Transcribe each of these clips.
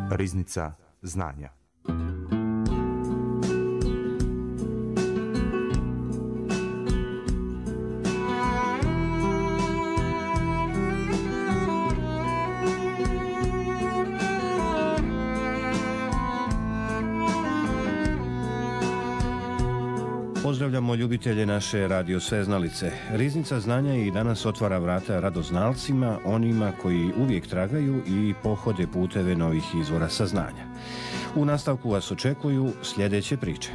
Riznica znanja. Pozdravljamo ljubitelje naše radio sveznalice. Riznica znanja i danas otvara vrata radoznalcima, onima koji uvijek tragaju i pohode puteve novih izvora saznanja. U nastavku vas očekuju sljedeće priče.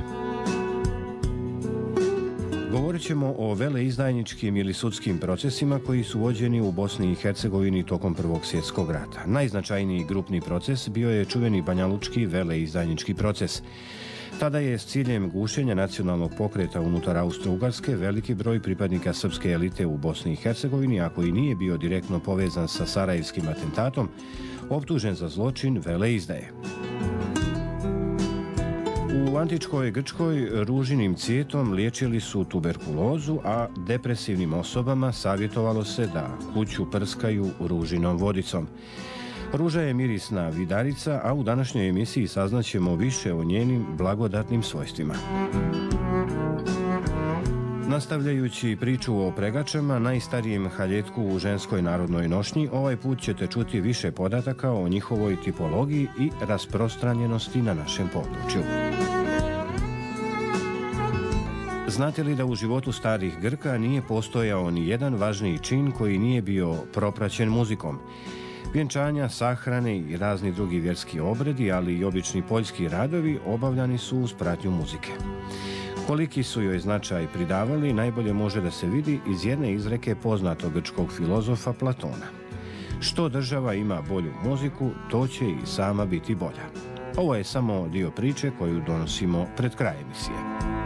Govorit ćemo o veleizdajničkim ili sudskim procesima koji su vođeni u Bosni i Hercegovini tokom Prvog svjetskog rata. Najznačajniji grupni proces bio je čuveni banjalučki veleizdajnički proces. Tada je s ciljem gušenja nacionalnog pokreta unutar Austro-Ugarske veliki broj pripadnika srpske elite u Bosni i Hercegovini, a koji nije bio direktno povezan sa sarajevskim atentatom, optužen za zločin veleizdaje. U antičkoj Grčkoj ružinim cvijetom liječili su tuberkulozu, a depresivnim osobama savjetovalo se da kuću prskaju ružinom vodicom. Ruža je mirisna vidarica, a u današnjoj emisiji saznaćemo više o njenim blagodatnim svojstvima. Nastavljajući priču o pregačama, najstarijem haljetku u ženskoj narodnoj nošnji, ovaj put ćete čuti više podataka o njihovoj tipologiji i rasprostranjenosti na našem području. Znate li da u životu starih Grka nije postojao ni jedan važniji čin koji nije bio propraćen muzikom? Vjenčanja, sahrane i razni drugi vjerski obredi, ali i obični poljski radovi obavljani su uz pratnju muzike. Koliki su joj značaj pridavali, najbolje može da se vidi iz jedne izreke poznatog grčkog filozofa Platona. Što država ima bolju muziku, to će i sama biti bolja. Ovo je samo dio priče koju donosimo pred kraj emisije.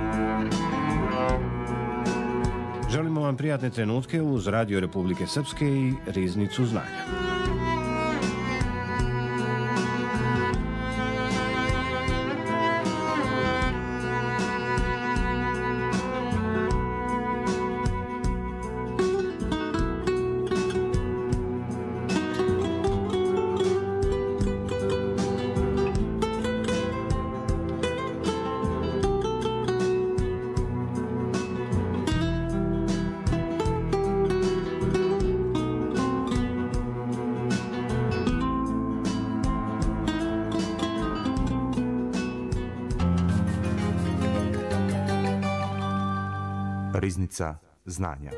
Želimo vam prijatne trenutke uz Radio Republike Srpske i Riznicu znanja. Riznica znanja.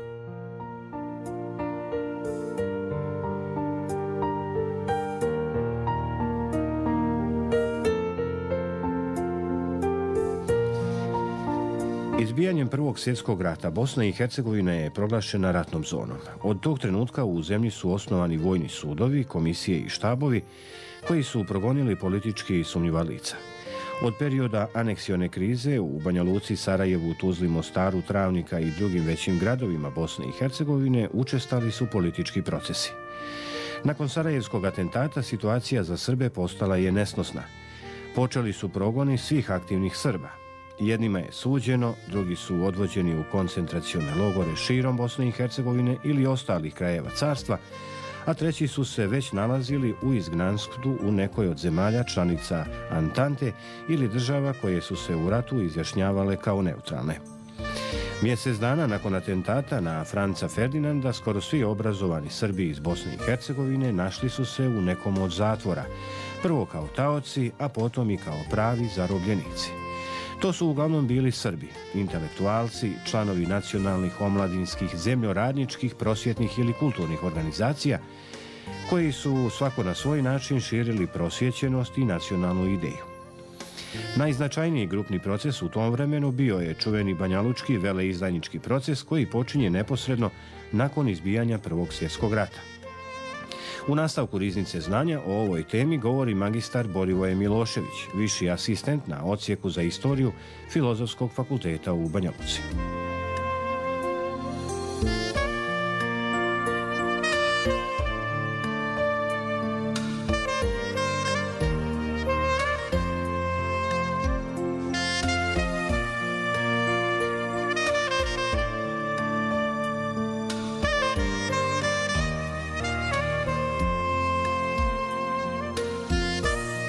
Izbijanjem Prvog svjetskog rata Bosna i Hercegovina je proglašena ratnom zonom. Od tog trenutka u zemlji su osnovani vojni sudovi, komisije i štabovi koji su progonili politički sumnjiva lica. Od perioda aneksione krize u Banja Luci, Sarajevu, Tuzli, Mostaru, Travnika i drugim većim gradovima Bosne i Hercegovine učestali su politički procesi. Nakon sarajevskog atentata situacija za Srbe postala je nesnosna. Počeli su progoni svih aktivnih Srba. Jednima je suđeno, drugi su odvođeni u koncentracione logore širom Bosne i Hercegovine ili ostalih krajeva carstva, a treći su se već nalazili u izgnanstvu u nekoj od zemalja članica Antante ili država koje su se u ratu izjašnjavale kao neutralne. Mjesec dana nakon atentata na Franca Ferdinanda, skoro svi obrazovani Srbi iz Bosne i Hercegovine našli su se u nekom od zatvora, prvo kao taoci, a potom i kao pravi zarobljenici. To su uglavnom bili Srbi, intelektualci, članovi nacionalnih, omladinskih, zemljoradničkih, prosvjetnih ili kulturnih organizacija, koji su svako na svoj način širili prosvjećenost i nacionalnu ideju. Najznačajniji grupni proces u tom vremenu bio je čuveni banjalučki veleizdajnički proces koji počinje neposredno nakon izbijanja Prvog svjetskog rata. U nastavku Riznice znanja o ovoj temi govori magistar Borivoje Milošević, viši asistent na odsjeku za istoriju Filozofskog fakulteta u Banja Luci.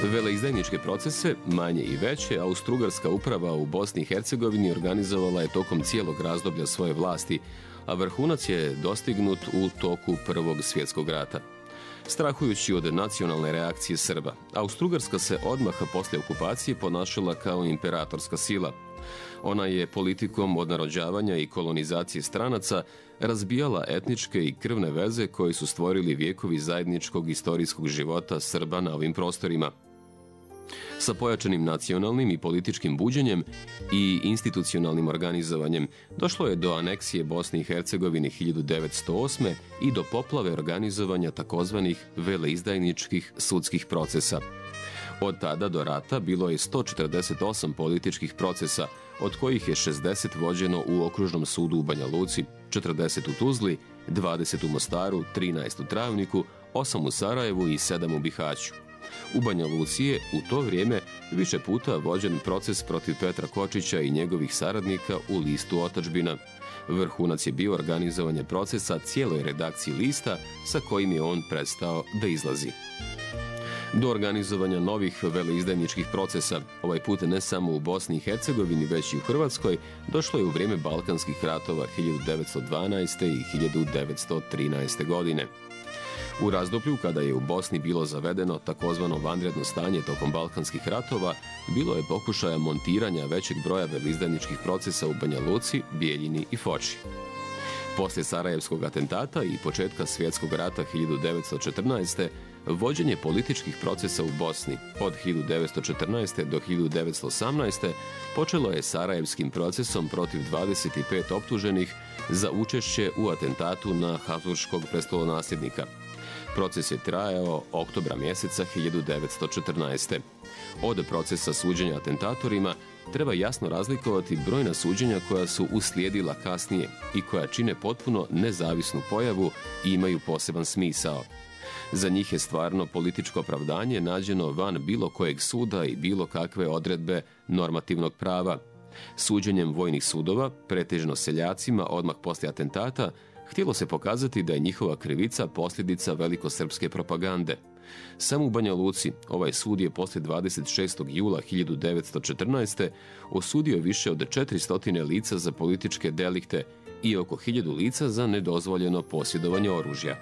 Veleizdajničke procese, manje i veće, Austro-Ugarska uprava u Bosni i Hercegovini organizovala je tokom cijelog razdoblja svoje vlasti, a vrhunac je dostignut u toku Prvog svjetskog rata. Strahujući od nacionalne reakcije Srba, Austro-Ugarska se odmah poslije okupacije ponašala kao imperatorska sila. Ona je politikom odnarođavanja i kolonizacije stranaca razbijala etničke i krvne veze koje su stvorili vijekovi zajedničkog istorijskog života Srba na ovim prostorima. Sa pojačanim nacionalnim i političkim buđenjem i institucionalnim organizovanjem došlo je do aneksije Bosne i Hercegovine 1908. i do poplave organizovanja takozvanih veleizdajničkih sudskih procesa. Od tada do rata bilo je 148 političkih procesa, od kojih je 60 vođeno u Okružnom sudu u Banja Luci, 40 u Tuzli, 20 u Mostaru, 13 u Travniku, 8 u Sarajevu i 7 u Bihaću. U Banja Luci je u to vrijeme više puta vođen proces protiv Petra Kočića i njegovih saradnika u listu Otadžbina. Vrhunac je bio organizovanje procesa cijeloj redakciji lista sa kojim je on prestao da izlazi. Do organizovanja novih veleizdajničkih procesa, ovaj put ne samo u Bosni i Hercegovini, već i u Hrvatskoj, došlo je u vrijeme Balkanskih ratova 1912. i 1913. godine. U razdoblju kada je u Bosni bilo zavedeno takozvano vanredno stanje tokom Balkanskih ratova, bilo je pokušaja montiranja većeg broja veleizdajničkih procesa u Banja Luci, Bijeljini i Foči. Poslije Sarajevskog atentata i početka Svjetskog rata 1914. vođenje političkih procesa u Bosni od 1914. do 1918. počelo je Sarajevskim procesom protiv 25 optuženih za učešće u atentatu na Habsburškog prestolonasljednika. Proces je trajao oktobra mjeseca 1914. Od procesa suđenja atentatorima treba jasno razlikovati brojna suđenja koja su uslijedila kasnije i koja čine potpuno nezavisnu pojavu i imaju poseban smisao. Za njih je stvarno političko opravdanje nađeno van bilo kojeg suda i bilo kakve odredbe normativnog prava. Suđenjem vojnih sudova, pretežno seljacima odmah poslije atentata, htjelo se pokazati da je njihova krivica posljedica velikosrpske propagande. Samo u Banja Luci ovaj sud je poslije 26. jula 1914. osudio više od 400 lica za političke delikte i oko 1000 lica za nedozvoljeno posjedovanje oružja.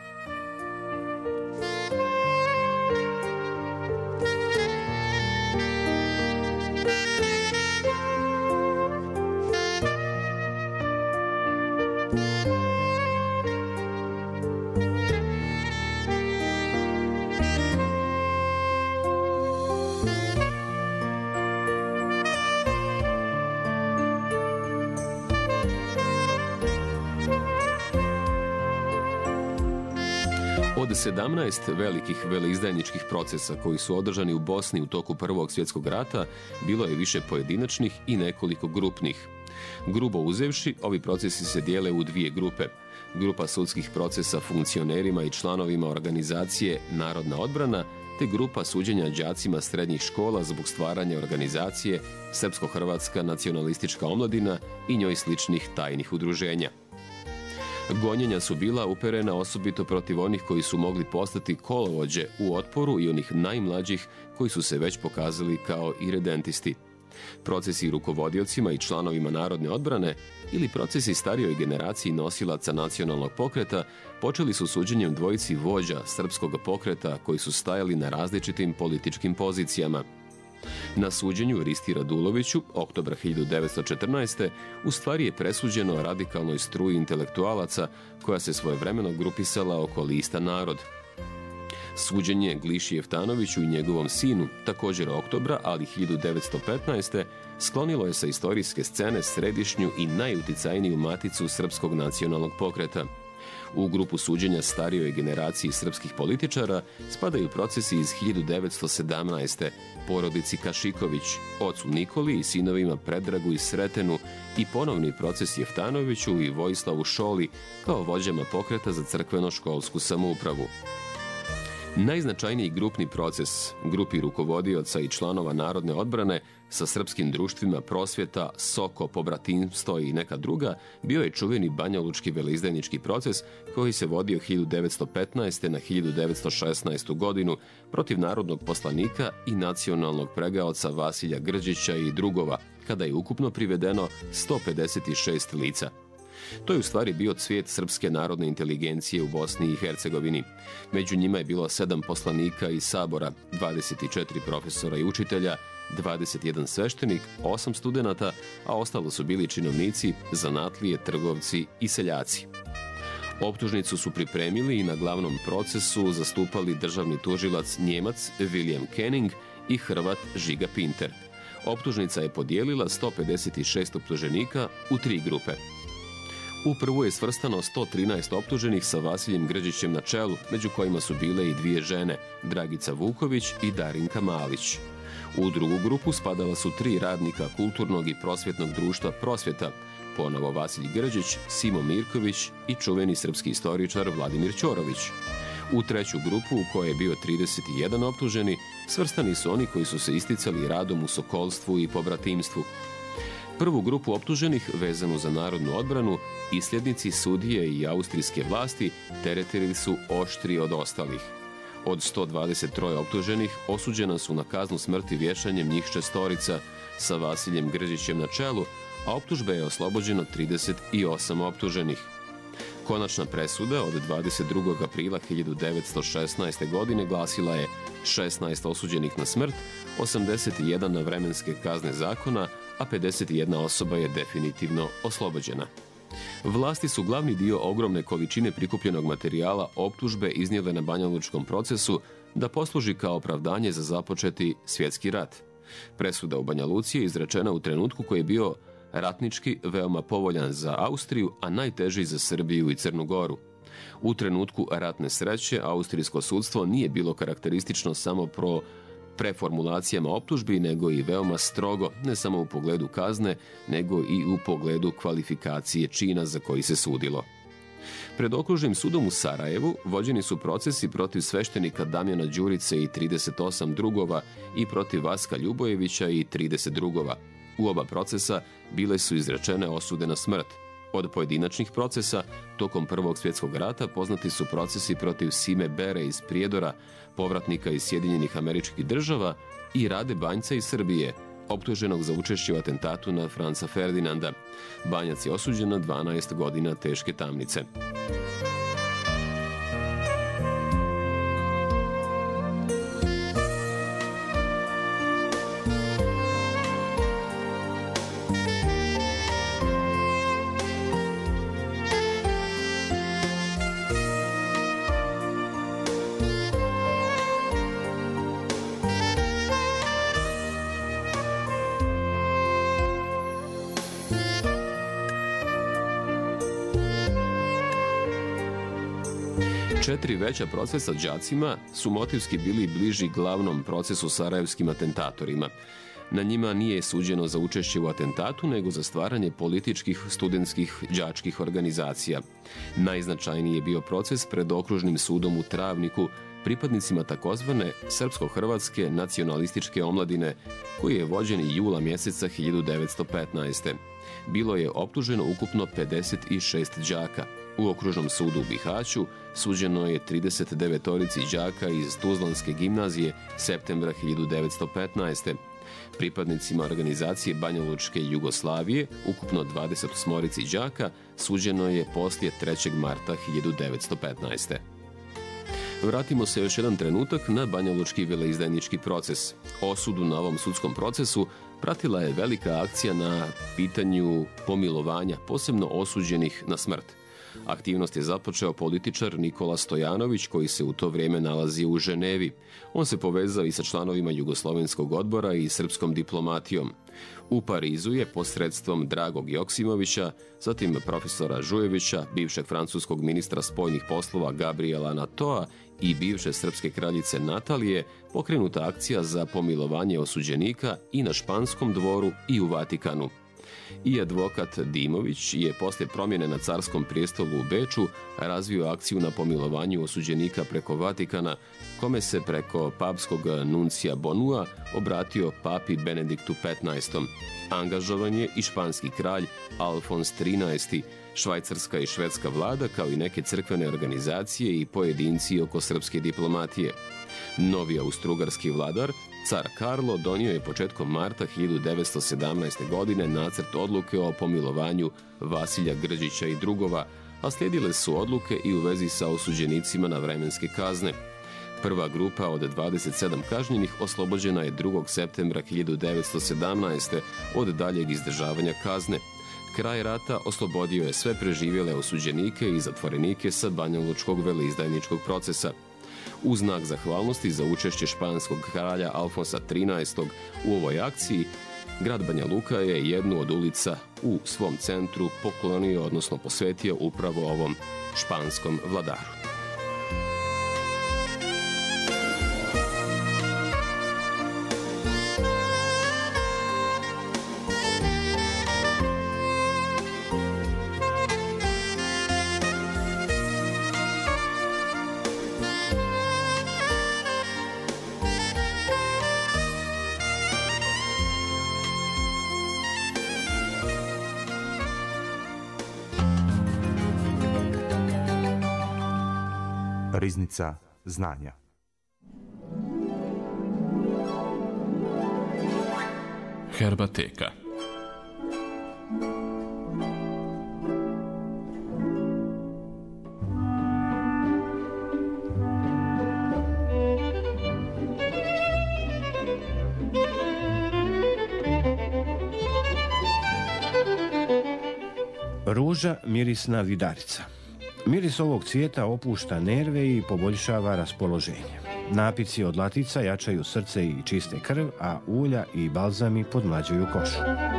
Od 17 velikih veleizdajničkih procesa koji su održani u Bosni u toku Prvog svjetskog rata, bilo je više pojedinačnih i nekoliko grupnih. Grubo uzevši, ovi procesi se dijele u dvije grupe. Grupa sudskih procesa funkcionerima i članovima organizacije Narodna odbrana, te grupa suđenja đacima srednjih škola zbog stvaranja organizacije Srpsko-hrvatska nacionalistička omladina i njoj sličnih tajnih udruženja. Gonjenja su bila uperena osobito protiv onih koji su mogli postati kolovođe u otporu i onih najmlađih koji su se već pokazali kao iredentisti. Procesi rukovodiocima i članovima Narodne odbrane ili procesi starijoj generaciji nosilaca nacionalnog pokreta počeli su suđenjem dvojici vođa srpskog pokreta koji su stajali na različitim političkim pozicijama. Na suđenju Risti Raduloviću, oktobra 1914. u stvari je presuđeno radikalnoj struji intelektualaca koja se svojevremeno grupisala oko lista Narod. Suđenje Gliši Jeftanoviću i njegovom sinu, također oktobra, ali 1915. sklonilo je sa istorijske scene središnju i najuticajniju maticu srpskog nacionalnog pokreta. U grupu suđenja starijoj generaciji srpskih političara spadaju procesi iz 1917. porodici Kašiković, ocu Nikoli i sinovima Predragu i Sretenu i ponovni proces Jeftanoviću i Vojislavu Šoli kao vođama pokreta za crkveno-školsku samoupravu. Najznačajniji grupni proces grupi rukovodioca i članova Narodne odbrane sa srpskim društvima Prosvjeta, Soko, Pobratimstvo i neka druga bio je čuveni banjalučki veleizdajnički proces koji se vodio 1915. na 1916. godinu protiv narodnog poslanika i nacionalnog pregaoca Vasilja Grđića i drugova, kada je ukupno privedeno 156 lica. To je u stvari bio cvijet srpske narodne inteligencije u Bosni i Hercegovini. Među njima je bilo 7 poslanika iz Sabora, 24 profesora i učitelja, 21 sveštenik, 8 studenata, a ostalo su bili činovnici, zanatlije, trgovci i seljaci. Optužnicu su pripremili i na glavnom procesu zastupali državni tužilac Njemac William Kenning i Hrvat Žiga Pinter. Optužnica je podijelila 156 optuženika u 3 grupe. U prvu je svrstano 113 optuženih sa Vasiljem Grđićem na čelu, među kojima su bile i 2 žene, Dragica Vuković i Darinka Malić. U drugu grupu spadala su 3 radnika kulturnog i prosvjetnog društva Prosvjeta, ponovo Vasilj Grđić, Simo Mirković i čuveni srpski istoričar Vladimir Ćorović. U treću grupu, u kojoj je bio 31 optuženi, svrstani su oni koji su se isticali radom u sokolstvu i pobratimstvu. Prvu grupu optuženih, vezanu za narodnu odbranu, isljednici, sudije i austrijske vlasti teretili su oštriji od ostalih. Od 123 optuženih osuđena su na kaznu smrti vješanjem njih 6 sa Vasiljem Grđićem na čelu, a optužbe je oslobođeno 38 optuženih. Konačna presuda od 22. aprila 1916. godine glasila je 16 osuđenih na smrt, 81 na vremenske kazne zakona, a 51 osoba je definitivno oslobođena. Vlasti su glavni dio ogromne količine prikupljenog materijala optužbe iznijele na banjalučkom procesu da posluži kao opravdanje za započeti svjetski rat. Presuda u Banja Luci je izrečena u trenutku koji je bio ratnički veoma povoljan za Austriju, a najteži za Srbiju i Crnu Goru. U trenutku ratne sreće austrijsko sudstvo nije bilo karakteristično samo pro preformulacijama optužbi, nego i veoma strogo, ne samo u pogledu kazne, nego i u pogledu kvalifikacije čina za koji se sudilo. Pred okružnim sudom u Sarajevu vođeni su procesi protiv sveštenika Damjana Đurice i 38 drugova i protiv Vaska Ljubojevića i 30 drugova. U oba procesa bile su izrečene osude na smrt. Od pojedinačnih procesa, tokom Prvog svjetskog rata poznati su procesi protiv Sime Bere iz Prijedora, povratnika iz Sjedinjenih Američkih Država, i Rade Banjca iz Srbije, optuženog za učešće u atentatu na Franca Ferdinanda. Banjac je osuđen na 12 godina teške tamnice. Četiri veća procesa đacima su motivski bili bliži glavnom procesu sarajevskim atentatorima. Na njima nije suđeno za učešće u atentatu, nego za stvaranje političkih, studentskih, đačkih organizacija. Najznačajniji je bio proces pred okružnim sudom u Travniku, pripadnicima takozvane srpsko-hrvatske nacionalističke omladine, koji je vođen jula mjeseca 1915. Bilo je optuženo ukupno 56 đaka. U okružnom sudu u Bihaću suđeno je 39 đaka iz Tuzlanske gimnazije septembra 1915. Pripadnicima organizacije Banjalučke Jugoslavije, ukupno 28 đaka, suđeno je poslije 3. marta 1915. Vratimo se još jedan trenutak na banjalučki veleizdajnički proces. Osudu na ovom sudskom procesu pratila je velika akcija na pitanju pomilovanja, posebno osuđenih na smrt. Aktivnost je započeo političar Nikola Stojanović, koji se u to vrijeme nalazi u Ženevi. On se povezao i sa članovima Jugoslovenskog odbora i srpskom diplomatijom. U Parizu je posredstvom Dragog Joksimovića, zatim profesora Žujevića, bivšeg francuskog ministra spoljnih poslova Gabriela Natoa i bivše srpske kraljice Natalije pokrenuta akcija za pomilovanje osuđenika i na Španskom dvoru i u Vatikanu. I advokat Dimović je poslije promjene na carskom prijestolu u Beču razvio akciju na pomilovanju osuđenika preko Vatikana, kome se preko papskog nuncija Bonua obratio papi Benediktu XV. Angažovan je i španski kralj Alfons XIII, švajcarska i švedska vlada, kao i neke crkvene organizacije i pojedinci oko srpske diplomatije. Novi austrougarski vladar, car Karlo, donio je početkom marta 1917. godine nacrt odluke o pomilovanju Vasilja Grđića i drugova, a slijedile su odluke i u vezi sa osuđenicima na vremenske kazne. Prva grupa od 27 kažnjenih oslobođena je 2. septembra 1917. od daljeg izdržavanja kazne. Kraj rata oslobodio je sve preživjele osuđenike i zatvorenike sa banjalučkog veleizdajničkog procesa. U znak zahvalnosti za učešće španskog kralja Alfonsa XIII. U ovoj akciji, grad Banja Luka je jednu od ulica u svom centru poklonio, odnosno posvetio upravo ovom španskom vladaru. Riznica znanja. Herbateka. Ruža, mirisna vidarica. Miris ovog cvijeta opušta nerve i poboljšava raspoloženje. Napici od latica jačaju srce i čiste krv, a ulja i balzami podmlađuju kožu.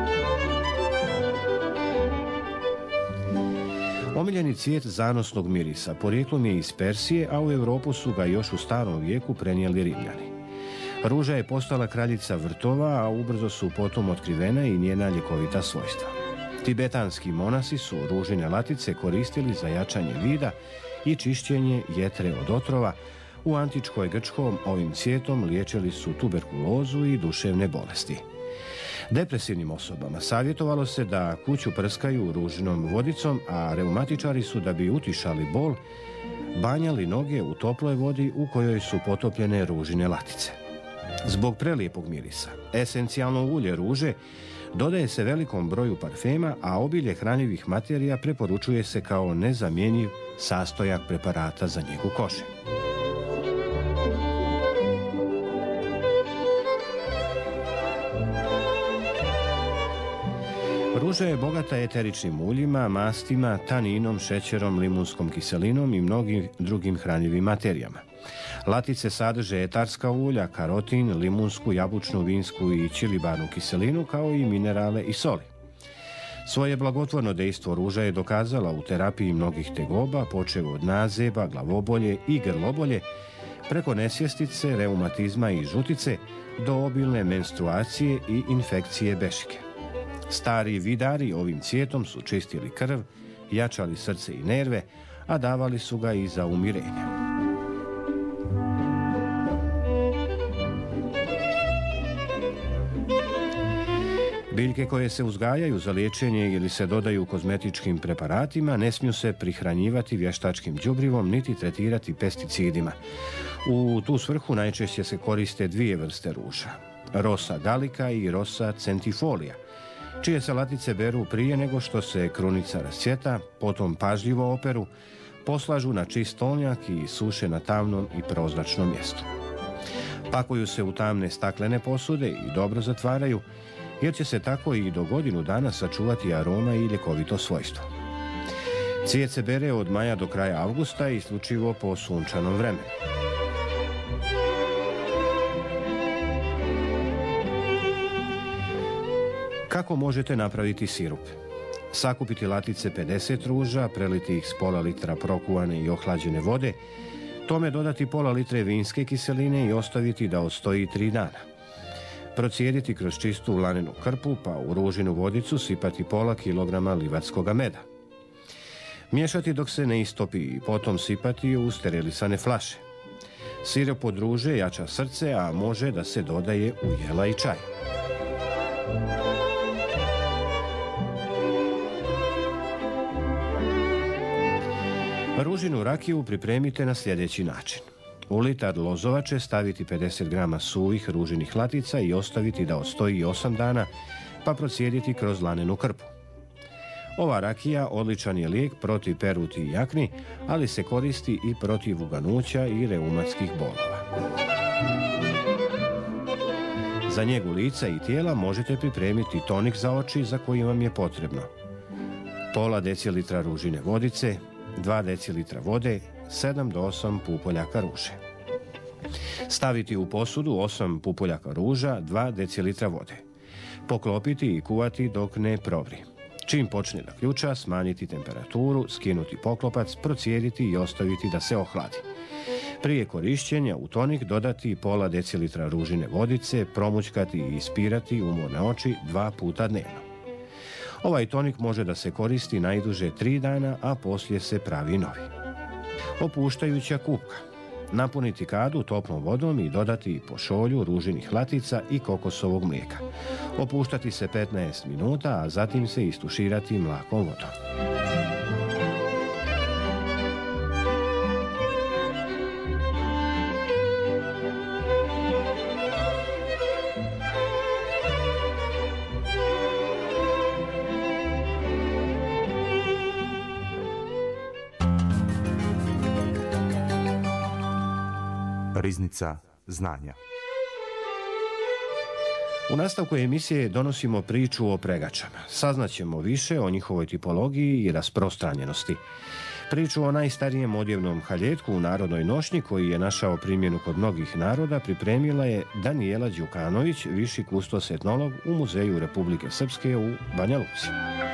Omiljeni cvijet zanosnog mirisa porijeklom je iz Persije, a u Europu su ga još u starom vijeku prenijeli Rimljani. Ruža je postala kraljica vrtova, a ubrzo su potom otkrivena i njena ljekovita svojstva. Tibetanski monasi su ružine latice koristili za jačanje vida i čišćenje jetre od otrova. U antičkoj Grčkoj ovim cvijetom liječili su tuberkulozu i duševne bolesti. Depresivnim osobama savjetovalo se da kuću prskaju ružinom vodicom, a reumatičari su, da bi utišali bol, banjali noge u toploj vodi u kojoj su potopljene ružine latice. Zbog prelijepog mirisa, esencijalno ulje ruže dodaje se velikom broju parfema, a obilje hranjivih materija preporučuje se kao nezamjenjiv sastojak preparata za njegu kože. Ruža je bogata eteričnim uljima, mastima, taninom, šećerom, limunskom kiselinom i mnogim drugim hranjivim materijama. Latice sadrže etarska ulja, karotin, limunsku, jabučnu, vinsku i čilibarnu kiselinu, kao i minerale i soli. Svoje blagotvorno dejstvo ruža je dokazala u terapiji mnogih tegoba, počev od nazeba, glavobolje i grlobolje, preko nesvjestice, reumatizma i žutice, do obilne menstruacije i infekcije bešike. Stari vidari ovim cvijetom su čistili krv, jačali srce i nerve, a davali su ga i za umirenje. Biljke koje se uzgajaju za liječenje ili se dodaju kozmetičkim preparatima ne smiju se prihranjivati vještačkim đubrivom niti tretirati pesticidima. U tu svrhu najčešće se koriste dvije vrste ruža, Rosa gallica i Rosa centifolia, čije se latice beru prije nego što se krunica rascvjeta, potom pažljivo operu, poslažu na čist stolnjak i suše na tamnom i prozračnom mjestu. Pakuju se u tamne staklene posude i dobro zatvaraju, jer će se tako i do godinu dana sačuvati aroma i ljekovito svojstvo. Cvijet se bere od maja do kraja avgusta isključivo po sunčanom vremenu. Kako možete napraviti sirup? Sakupiti latice 50 ruža, preliti ih s pola litra prokuvane i ohlađene vode, tome dodati pola litre vinske kiseline i ostaviti da odstoji 3 dana. Procijediti kroz čistu lanenu krpu pa u ružinu vodicu sipati pola kilograma livatskog meda. Miješati dok se ne istopi i potom sipati u sterilisane flaše. Sirop od ruže jača srce, a može da se dodaje u jela i čaj. Ružinu rakiju pripremite na sljedeći način. U litar lozovače staviti 50 grama suvih ružinih latica i ostaviti da odstoji 8 dana, pa procijediti kroz lanenu krpu. Ova rakija odličan je lijek protiv peruti i jakni, ali se koristi i protiv uganuća i reumatskih bolova. Za njegu lica i tijela možete pripremiti tonik za oči za koji vam je potrebno: pola decilitra ružine vodice, 2 decilitra vode, 7 do 8 pupoljaka ruže. Staviti u posudu 8 pupoljaka ruža, 2 decilitra vode. Poklopiti i kuvati dok ne provri. Čim počne da ključa, smanjiti temperaturu, skinuti poklopac, procijediti i ostaviti da se ohladi. Prije korišćenja u tonik dodati pola decilitra ružine vodice, promućkati i ispirati umorne oči 2 puta dnevno. Ovaj tonik može da se koristi najduže 3 dana, a poslije se pravi novi. Opuštajuća kupka. Napuniti kadu toplom vodom i dodati po šolju ružinih latica i kokosovog mlijeka. Opuštati se 15 minuta, a zatim se istuširati mlakom vodom. Riznica znanja. U nastavku emisije donosimo priču o pregačama. Saznaćemo više o njihovoj tipologiji i rasprostranjenosti. Priču o najstarijem odjevnom haljetku u narodnoj nošnji, koji je našao primjenu kod mnogih naroda, pripremila je Danijela Đukanović, viši kustos etnolog u Muzeju Republike Srpske u Banja Luci.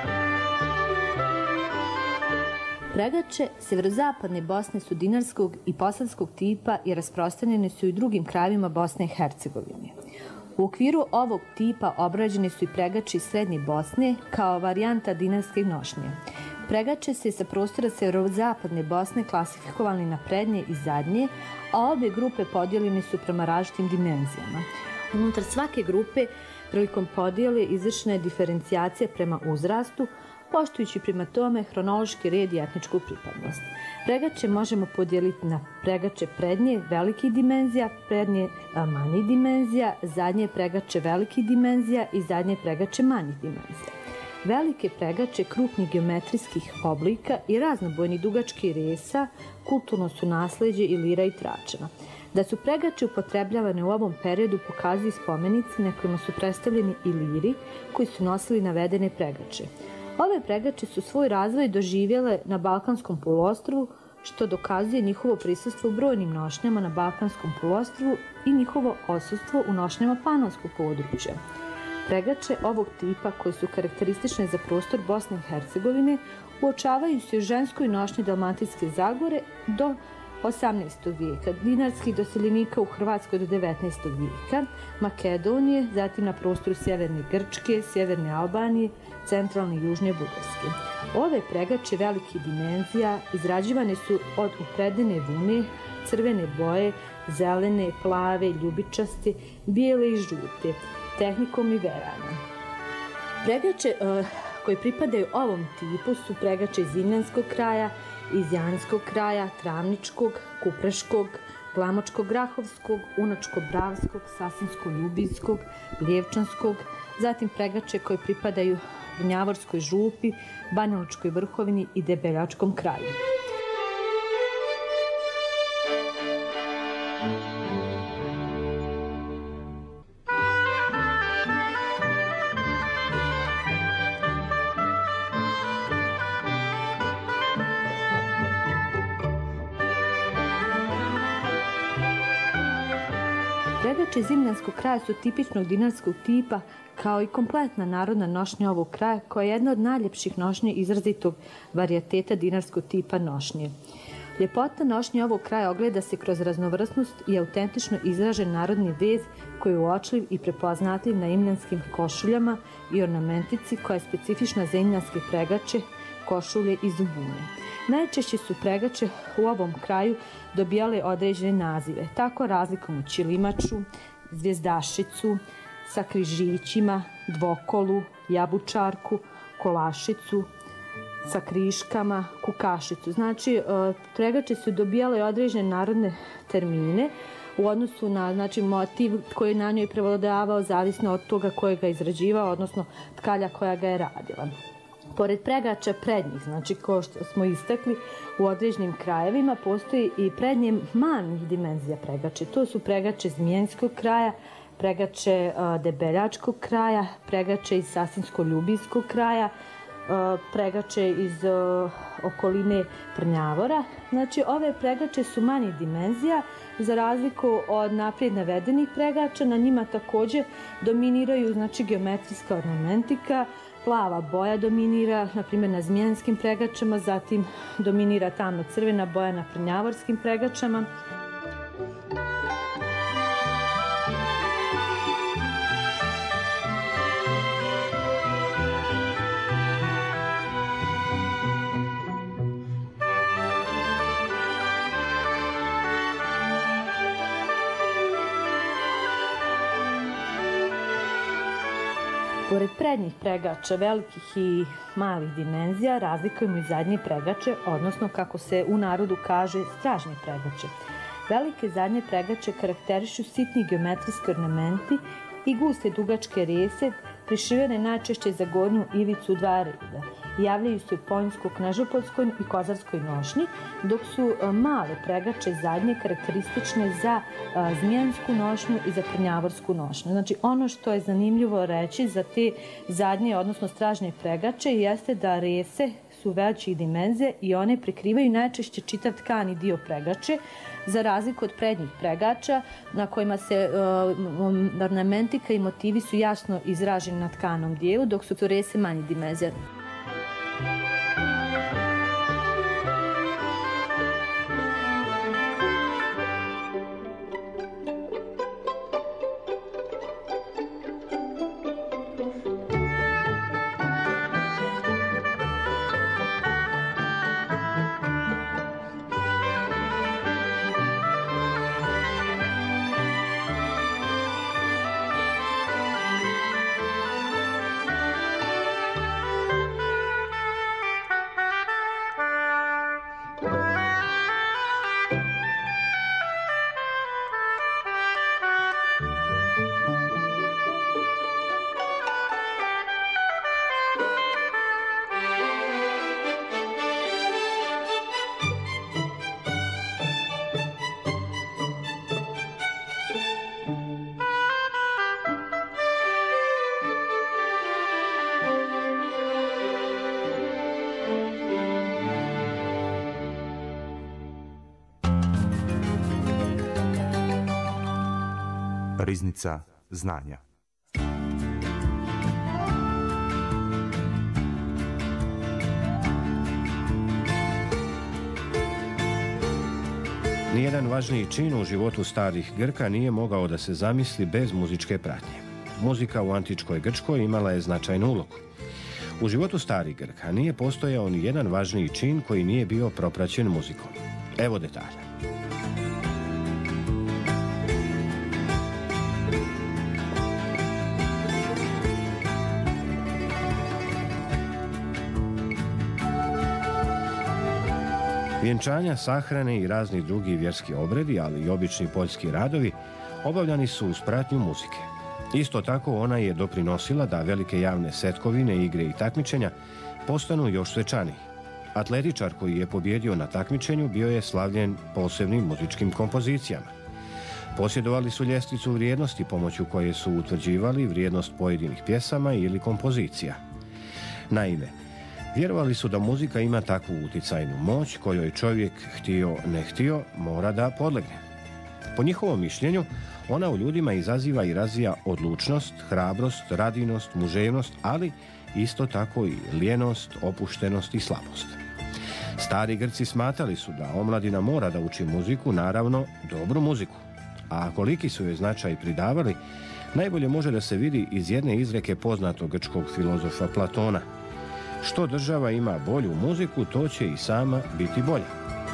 Pregače severozapadne Bosne su dinarskog i posavskog tipa i rasprostranjene su i drugim krajevima Bosne i Hercegovine. U okviru ovog tipa obrađene su i pregače iz srednje Bosne kao varijanta dinarske nošnje. Pregače se sa prostora severozapadne Bosne klasifikovali na prednje i zadnje, a obe grupe podijeljene su prema različitim dimenzijama. Unutar svake grupe prilikom podijele izvršena je diferencijacija prema uzrastu, poštujući prema tome hronološki red i etničku pripadnost. Pregače možemo podijeliti na pregače prednje velikih dimenzija, prednje manjih dimenzija, zadnje pregače velikih dimenzija i zadnje pregače manjih dimenzija. Velike pregače krupnih geometrijskih oblika i raznobojnih dugačkih resa kulturno su nasleđe Ilira i Tračana. Da su pregače upotrebljavane u ovom periodu pokazuju spomenici na kojima su predstavljeni Iliri koji su nosili navedene pregače. Ove pregače su svoj razvoj doživjele na Balkanskom poluostrvu, što dokazuje njihovo prisustvo u brojnim nošnjama na Balkanskom poluostrvu i njihovo odsustvo u nošnjama Panonskog područja. Pregače ovog tipa, koje su karakteristične za prostor Bosne i Hercegovine, uočavaju se u ženskoj nošnji Dalmatinske Zagore do 18. vijeka, dinarskih doseljenika u Hrvatskoj do 19. vijeka, Makedonije, zatim na prostoru sjeverne Grčke, sjeverne Albanije, centralne i južne Bugarske. Ove pregače velikih dimenzija izrađivane su od upredene vune, crvene boje, zelene, plave, ljubičaste, bijele i žute, tehnikom i veranja. Pregače koje pripadaju ovom tipu su pregače iz Zimljanskog kraja, iz Janskog kraja, Travničkog, Kupreškog, Glamočko-Grahovskog, Unačko-Bravskog, Sasinsko-Ljubinskog, Lijevčanskog, zatim pregače koje pripadaju Gnjavorskoj župi, Banjalučkoj vrhovini i Debeljačkom kraju. Pregače Zimljanskog kraja su tipičnog dinarskog tipa, kao i kompletna narodna nošnja ovog kraja, koja je jedna od najljepših nošnje izrazitog varijateta dinarskog tipa nošnje. Ljepota nošnje ovog kraja ogleda se kroz raznovrsnost i autentično izražen narodni vez koji je uočljiv i prepoznatljiv na imljanskim košuljama i ornamentici koja je specifična za imljanske pregače, košulje i zubune. Najčešće su pregače u ovom kraju dobijale određene nazive. Tako razlikom u ćilimaču, zvijezdašicu, sa križićima, dvokolu, jabučarku, kolašicu, sa kriškama, kukašicu. Znači, pregače su dobijale određene narodne termine u odnosu na motiv koji na njoj prevladavao zavisno od toga koje ga izrađivao, odnosno tkalja koja ga je radila. Pored pregača prednjih, znači kao što smo istakli, u određenim krajevima postoji i prednje manjih dimenzija pregače. To su pregače zmijenskog kraja, pregače debeljačkog kraja, pregače iz Sasinsko-Ljubinskog kraja, pregače iz okoline Prnjavora. Znači, ove pregače su manjih dimenzija, za razliku od naprijed navedenih pregača. Na njima također dominiraju geometrijska ornamentika, plava boja dominira, na primjer, na zmijanskim pregačama, zatim dominira tamno-crvena boja na prnjavorskim pregačama. Pored prednjih pregača velikih i malih dimenzija razlikujemo i zadnje pregače, odnosno kako se u narodu kaže stražnje pregače. Velike zadnje pregače karakterišu sitni geometrijski ornamenti i guste dugačke rese, prišivene najčešće za gornju ivicu dva reda. Javljaju se u poljsko-knežopolskoj i kozarskoj nošnji, dok su male pregače zadnje karakteristične za zmijansku nošnju i za prnjavorsku nošnju. Znači, ono što je zanimljivo reći za te zadnje, odnosno stražnje pregače, jeste da rese su većih dimenzija i one prikrivaju najčešće čitav tkani dio pregače, za razliku od prednjih pregača na kojima se ornamentika i motivi su jasno izraženi na tkanom dijelu, dok su to rese manje dimenzija. Riznica znanja. Nijedan važniji čin u životu starih Grka nije mogao da se zamisli bez muzičke pratnje. Muzika u antičkoj Grčkoj imala je značajnu ulogu. U životu starih Grka nije postojao ni jedan važniji čin koji nije bio propraćen muzikom. Evo detalja. Vjenčanja, sahrane i razni drugi vjerski obredi, ali i obični poljski radovi, obavljani su uz pratnju muzike. Isto tako ona je doprinosila da velike javne setkovine, igre i takmičenja postanu još svečaniji. Atletičar koji je pobjedio na takmičenju bio je slavljen posebnim muzičkim kompozicijama. Posjedovali su ljestvicu vrijednosti pomoću koje su utvrđivali vrijednost pojedinih pjesama ili kompozicija. Naime, vjerovali su da muzika ima takvu uticajnu moć kojoj čovjek, htio ne htio, mora da podlegne. Po njihovom mišljenju, ona u ljudima izaziva i razvija odlučnost, hrabrost, radinost, muževnost, ali isto tako i lijenost, opuštenost i slabost. Stari Grci smatrali su da omladina mora da uči muziku, naravno dobru muziku. A koliki su joj značaj pridavali, najbolje može da se vidi iz jedne izreke poznatog grčkog filozofa Platona. Što država ima bolju muziku, to će i sama biti bolja.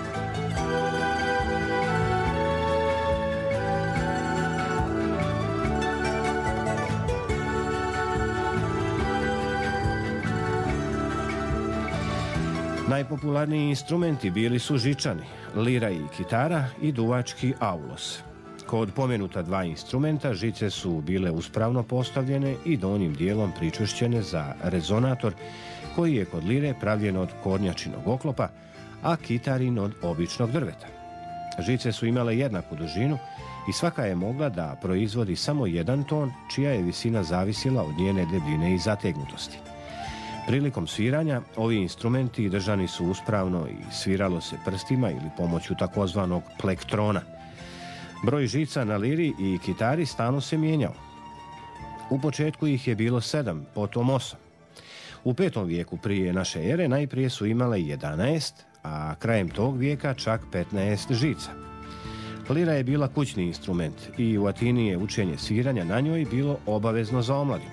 Najpopularniji instrumenti bili su žičani, lira i kitara i duvački aulos. Kod pomenuta dva instrumenta žice su bile uspravno postavljene i donjim dijelom pričvršćene za rezonator, koji je kod lire pravljen od kornjačinog oklopa, a kitarin od običnog drveta. Žice su imale jednaku dužinu i svaka je mogla da proizvodi samo jedan ton, čija je visina zavisila od njene debljine i zategnutosti. Prilikom sviranja ovi instrumenti držani su uspravno i sviralo se prstima ili pomoću takozvanog plektrona. Broj žica na liri i kitari stalno se mijenjao. U početku ih je bilo 7, potom 8. U 5. vijeku prije naše ere najprije su imale 11, a krajem tog vijeka čak 15 žica. Lira je bila kućni instrument i u Atini je učenje sviranja na njoj bilo obavezno za omladinu.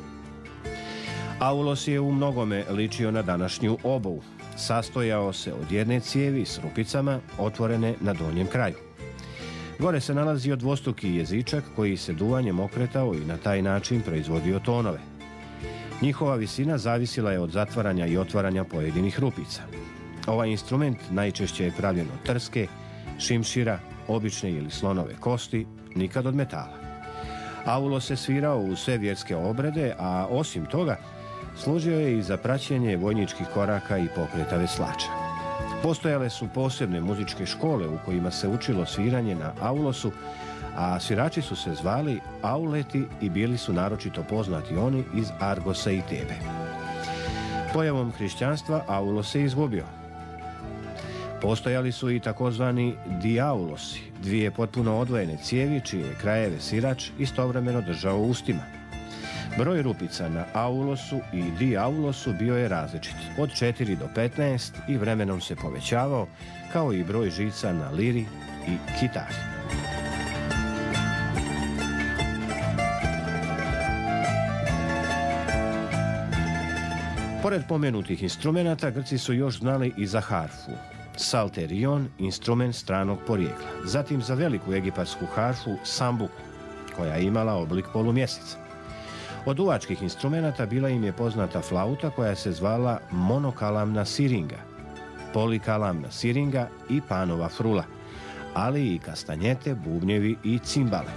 Aulos je u mnogome ličio na današnju obovu. Sastojao se od jedne cijevi s rupicama otvorene na donjem kraju. Gore se nalazio dvostruki jezičak koji se duvanjem okretao i na taj način proizvodio tonove. Njihova visina zavisila je od zatvaranja i otvaranja pojedinih rupica. Ovaj instrument najčešće je pravljen od trske, šimšira, obične ili slonove kosti, nikad od metala. Aulos se svirao u sve vjerske obrede, a osim toga služio je i za praćenje vojničkih koraka i pokreta veslača. Postojale su posebne muzičke škole u kojima se učilo sviranje na aulosu, a svirači su se zvali auleti i bili su naročito poznati oni iz Argosa i Tebe. Pojavom hrišćanstva aulos se izgubio. Postojali su i takozvani diaulosi, dvije potpuno odvojene cijevi čije krajeve svirač istovremeno držao u ustima. Broj rupica na aulosu i diaulosu bio je različit, od 4 do 15 i vremenom se povećavao, kao i broj žica na liri i kitari. Pored pomenutih instrumenata, Grci su još znali i za harfu, salterion, instrument stranog porijekla. Zatim za veliku egipatsku harfu, sambuku, koja je imala oblik polumjeseca. Od duvačkih instrumenata bila im je poznata flauta koja se zvala monokalamna siringa, polikalamna siringa i panova frula, ali i kastanjete, bubnjevi i cimbale.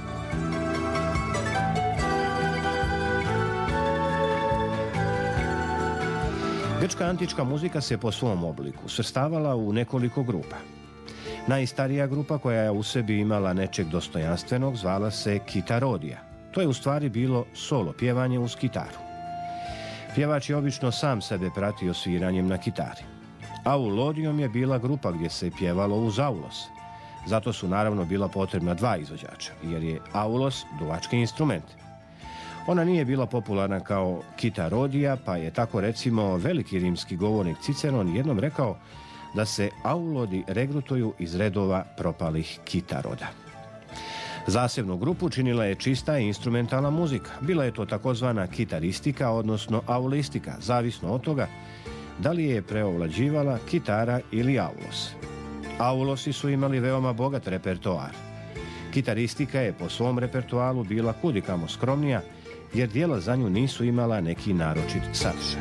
Grčka antička muzika se po svom obliku svrstavala u nekoliko grupa. Najstarija grupa koja je u sebi imala nečeg dostojanstvenog zvala se kitarodija. To je u stvari bilo solo pjevanje uz kitaru. Pjevač je obično sam sebe pratio sviranjem na kitari. Aulodijom je bila grupa gdje se pjevalo uz aulos. Zato su naravno bila potrebna dva izvođača, jer je aulos duvački instrument. Ona nije bila popularna kao kitarodija, pa je tako recimo veliki rimski govornik Ciceron jednom rekao da se aulodi regrutuju iz redova propalih kitaroda. Zasebnu grupu činila je čista i instrumentalna muzika. Bila je to takozvana kitaristika, odnosno aulistika, zavisno od toga da li je preovlađivala kitara ili aulos. Aulosi su imali veoma bogat repertoar. Kitaristika je po svom repertoaru bila kudikamo skromnija, jer dijela za nju nisu imala neki naročit sadržaj.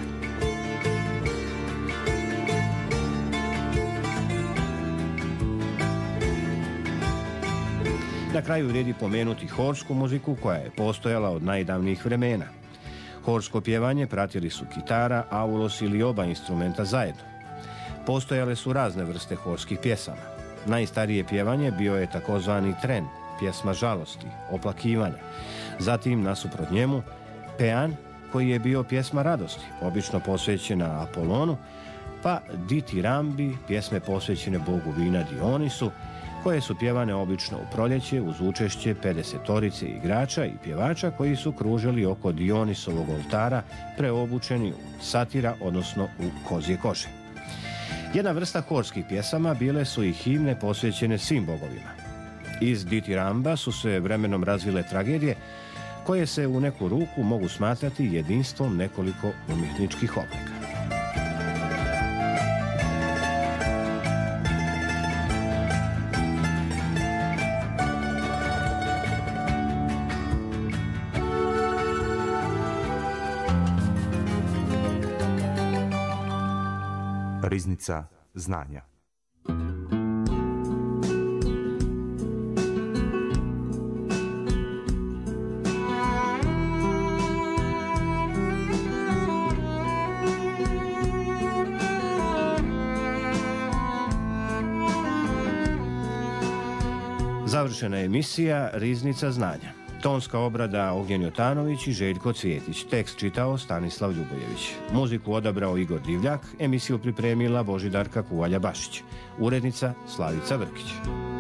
Na kraju vrijedi pomenuti horsku muziku koja je postojala od najdavnijih vremena. Horsko pjevanje pratili su kitara, aulos ili oba instrumenta zajedno. Postojale su razne vrste horskih pjesama. Najstarije pjevanje bio je takozvani tren, pjesma žalosti, oplakivanja. Zatim, nasuprot njemu, pean, koji je bio pjesma radosti, obično posvećena Apolonu, pa ditirambi, pjesme posvećene bogu vina Dionisu, koje su pjevane obično u proljeće uz učešće 50-torice igrača i pjevača koji su kružili oko Dionisovog oltara preobučeni u satira, odnosno u kozje kože. Jedna vrsta horskih pjesama bile su i himne posvećene svim bogovima. Iz ditiramba su se vremenom razvile tragedije koje se u neku ruku mogu smatrati jedinstvom nekoliko umjetničkih oblika. Riznica znanja. Završena je emisija Riznica znanja. Tonska obrada Ognjen Jotanović i Željko Cvjetić. Tekst čitao Stanislav Ljubojević. Muziku odabrao Igor Divljak. Emisiju pripremila Božidarka Kuvalja Bašić. Urednica Slavica Vrkić.